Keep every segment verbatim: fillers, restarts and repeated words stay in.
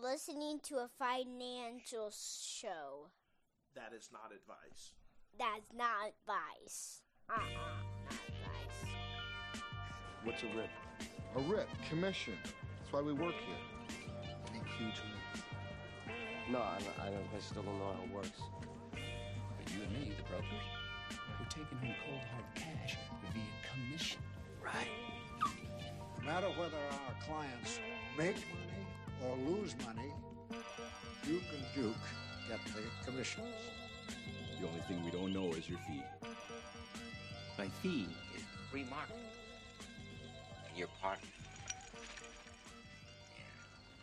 listening to a financial show. That is not advice. That's not advice. Uh-uh, not advice. What's a R I P? A R I P, commission. That's why we work here. Any clue to it? No, I, don't, I, don't, I still don't know how it works. But you and me, the brokers, we're taking home cold hard cash via commission. Right. No matter whether our clients make money or lose money, Duke and Duke get the commissions. The only thing we don't know is your fee. My fee is free marketing. And your partner. Yeah.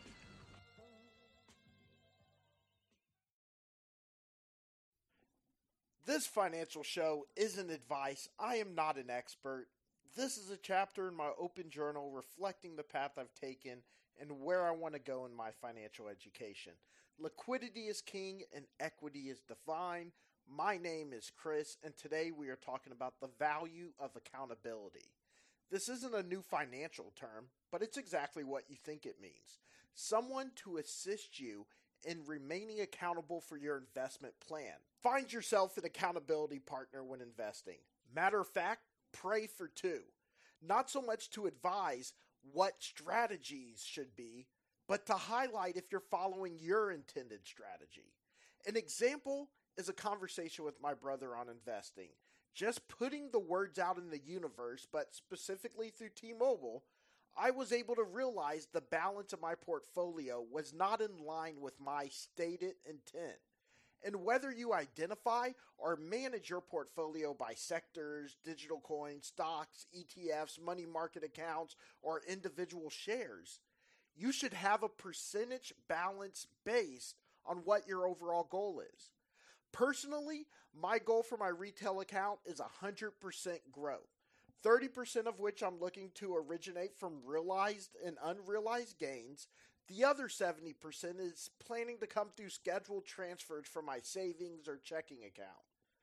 This financial show isn't advice. I am not an expert. This is a chapter in my open journal reflecting the path I've taken and where I want to go in my financial education. Liquidity is king and equity is divine. My name is Chris, and today we are talking about the value of accountability. This isn't a new financial term, but it's exactly what you think it means. Someone to assist you in remaining accountable for your investment plan. Find yourself an accountability partner when investing. Matter of fact, pray for two. Not so much to advise what strategies should be, but to highlight if you're following your intended strategy. An example is a conversation with my brother on investing. Just putting the words out in the universe, but specifically through T-Mobile, I was able to realize the balance of my portfolio was not in line with my stated intent. And whether you identify or manage your portfolio by sectors, digital coins, stocks, E T Fs, money market accounts, or individual shares, you should have a percentage balance based on what your overall goal is. Personally, my goal for my retail account is one hundred percent growth, thirty percent of which I'm looking to originate from realized and unrealized gains. The other seventy percent is planning to come through scheduled transfers from my savings or checking account.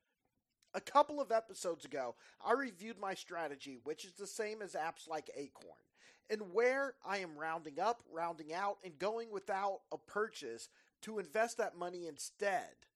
A couple of episodes ago, I reviewed my strategy, which is the same as apps like Acorn, and where I am rounding up, rounding out, and going without a purchase to invest that money instead.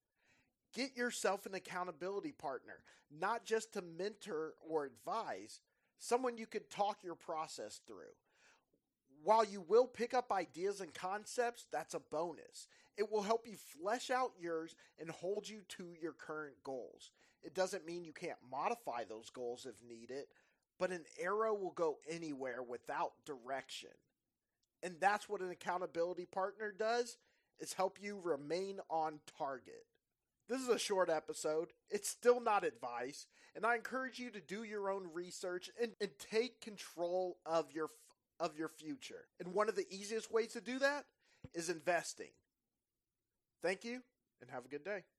Get yourself an accountability partner, not just to mentor or advise, someone you could talk your process through. While you will pick up ideas and concepts, that's a bonus. It will help you flesh out yours and hold you to your current goals. It doesn't mean you can't modify those goals if needed, but an arrow will go anywhere without direction. And that's what an accountability partner does, is help you remain on target. This is a short episode. It's still not advice, and I encourage you to do your own research and, and take control of your of your future. And one of the easiest ways to do that is investing. Thank you, and have a good day.